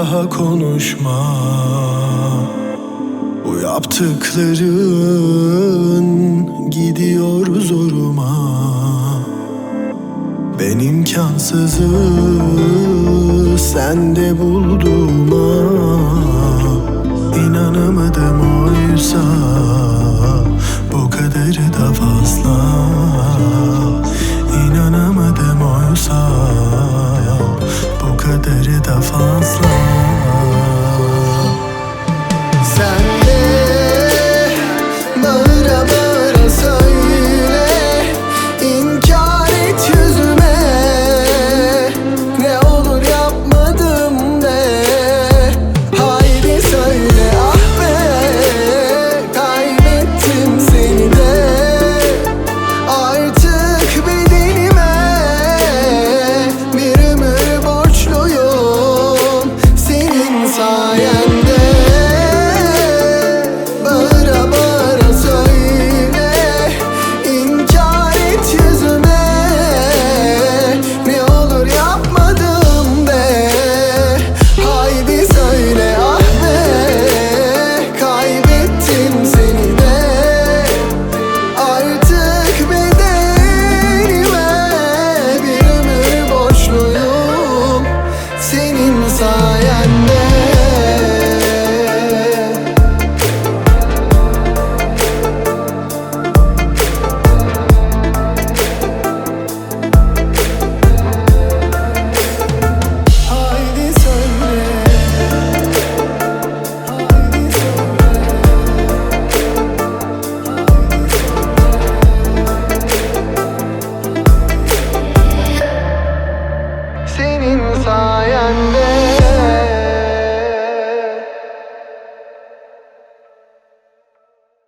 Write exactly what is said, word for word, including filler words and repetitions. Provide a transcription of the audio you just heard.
daha konuşma. Bu yaptıkların gidiyor zoruma. Ben imkansızı sende bulduğuma İnanamadım oysa bu kadarı da fazla. İnanamadım oysa bu kadarı da fazla. Sen de bağıra bağıra söyle, inkar et yüzüme. Ne olur yapmadım de, haydi söyle ah be. Kaybettim seni de, artık bedenime bir ömür borçluyum senin sayende. Senin sayende. Haydi söyle, haydi söyle. Senin